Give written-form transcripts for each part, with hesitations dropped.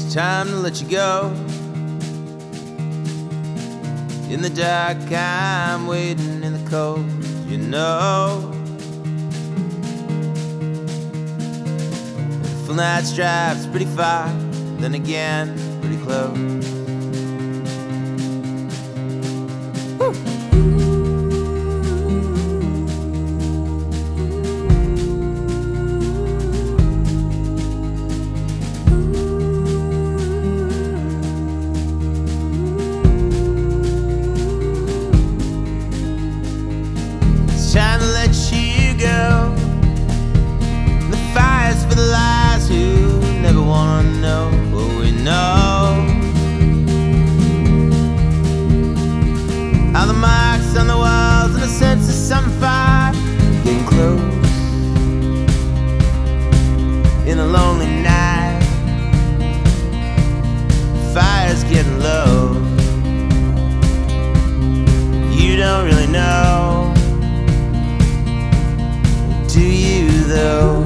Time to let you go. In the dark, I'm waiting in the cold, you know. Full night stripes, pretty far, then again, pretty close. Woo! Time to let you go. The fire's for the lies who never wanna know what we know. All the marks on the walls and a sense of some fire getting close. In a lonely night, fire's getting low. You don't really know, do you though?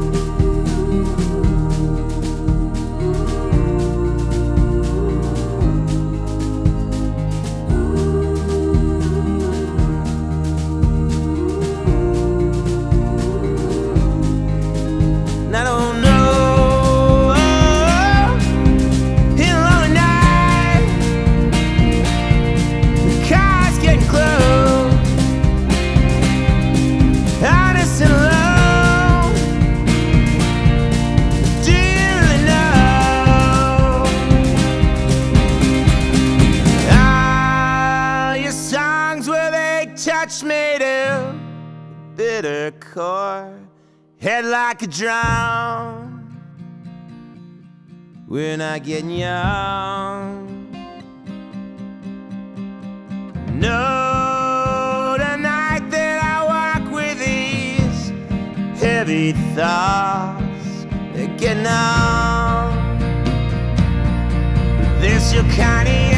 And I don't know, in a lonely night, the car's getting close, honest and alone. Do you really know? Ah, your songs where they touch me to bitter core, head like a drum. We're not getting young. No, tonight that I walk with these heavy thoughts, they're getting on. This your kind of